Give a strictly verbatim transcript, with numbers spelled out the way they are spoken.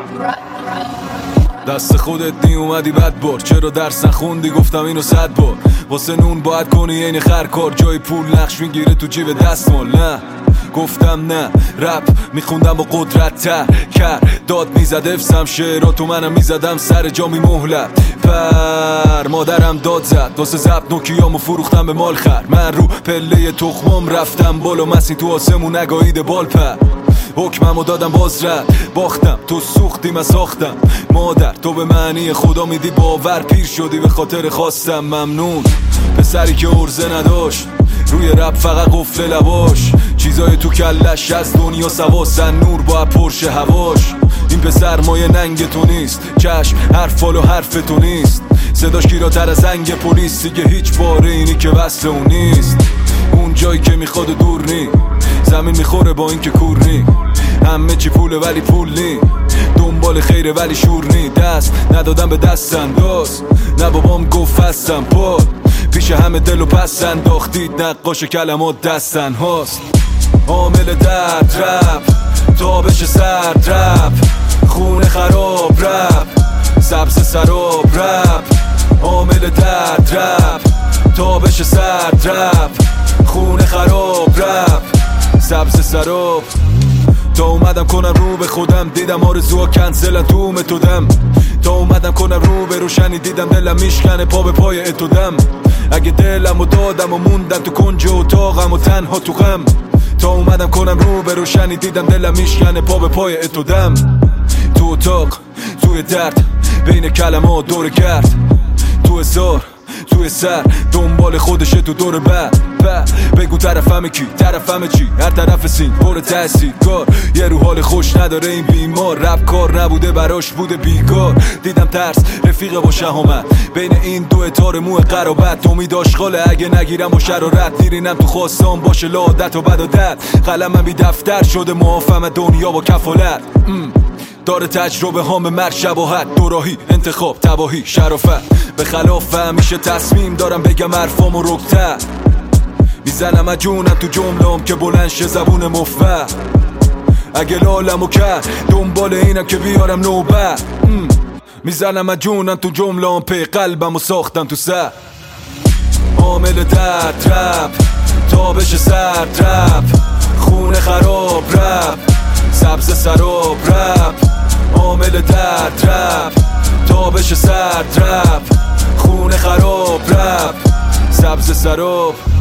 دست خودت نی اومدی بد بار، چرا درس نخوندی؟ گفتم اینو صد بار. واسه نون باید کنی عین خرکار، جای پول نقش میگیره تو جیب دستمال. نه گفتم نه، رپ میخوندم با قدرت تر کرد داد میزد افسم شعراتو منم میزدم سر جا میمهلت پر. مادرم داد زد واسه زبط نوکیامو فروختم به مال خر. من رو پله تخمام رفتم بالا، مسی تو آسمون نگاهیده بال پر. حکممو دادم باز رد باختم، تو سوختی من ساختم. مادر تو به معنی خدا میدی باور، پیر شدی به خاطر خواستم. ممنون پسری که عرضه نداشت، روی رپ فقط قفل لباش. چیزای تو کلش از دنیا سواسن، نور با پرش هواش. این پسر مایه ننگ تو نیست، چشم حرف فالو حرف تو نیست. صداش گیراتر از زنگ پلیس، دیگه هیچ باره اینی که وصل اون نیست. اون جایی که میخواد و دور نی، زمین میخوره با این که کور نی. همه چی پوله ولی پول نی، دنبال خیره ولی شور نی. دست ندادم به دست انداز، نه بابام گفت هستم پاد. پیش همه دل و پس انداختید، نقاش کلمات دستن هاست. عامل درد رپ، تابش سرد رپ، خونه خراب رپ، سبز سراب رپ. عامل درد رپ، تابش سرد رپ، خونه خراب رپ، سبز سراب. تا اومدم کنم رو به خودم، دیدم آرزوها کنسلن تو متدم. تا اومدم کنم رو به روشنی، دیدم دلم میشکنه پا به پای اتودم. اگه دلم و دادم و موندم تو کنج اتاقم و تنها تو غم. تا اومدم کنم رو به روشنی، دیدم دلم میشکنه پا به پای اتودم. تو اتاق، توی درد، بین کلمات دور گرد، تو هزار، توی سر، دنبال خودشه تو دور بر بر. بگو طرفم کی، طرفم چی، هر طرف سین پر تحصیلگار. یه رو حال خوش نداره این بیمار، رپ کار نبوده براش بوده بیکار. دیدم ترس رفیق با شهامت، بین این دو اتار موه قرابت. امید آشغاله اگه نگیرم با شرارت، دیرینم تو خواستان باشه لادت و بد و دد. قلمم بی دفتر شده معافم دنیا با کفالت. داره تجربه هام مرگ شباهت، دوراهی انتخاب تباهی شرافت. به خلاف همیشه تصمیم دارم بگم حرفام و رکتر. میزنم جونم تو جمله‌ام که بلند شه زبون مفر. اگه لالمو کرد دنبال اینم که بیارم نوبت. میزنم جونم تو جمله‌ام، پی قلبم و ساختم تو سر. عامل درد رپ، تابش سرد رپ، خونه خراب رپ، سبز سراب رپ. عامل درد رپ، تابش سرد رپ، خونه خراب رپ، سبز سراب.